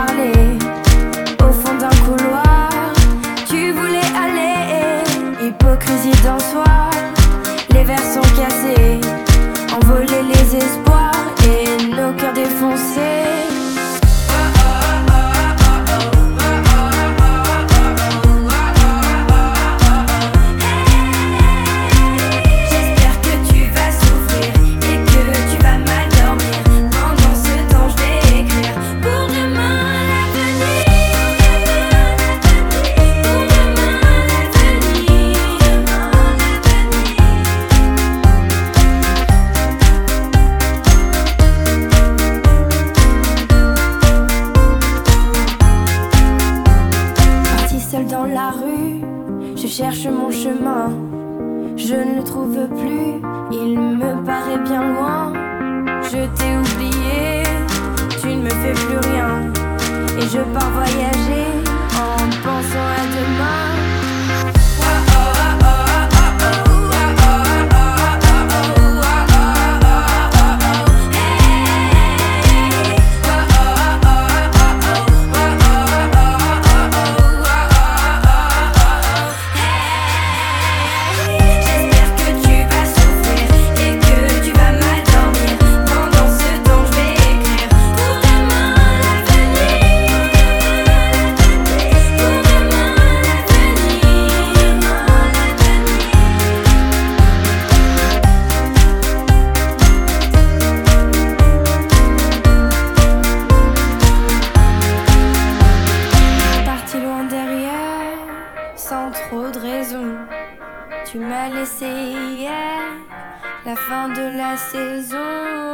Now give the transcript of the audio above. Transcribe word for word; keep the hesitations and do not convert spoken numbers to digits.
parler au fond d'un couloir. Tu voulais aller, hypocrisie d'un soir. Les verres sont cassés, envoler les espoirs et nos cœurs défoncés. Dans la rue, je cherche mon chemin, je ne le trouve plus, il me paraît bien loin. Je t'ai oublié, tu ne me fais plus rien, et je pars voyager en pensant à demain. Sans trop de raison, tu m'as laissé hier, la fin de la saison.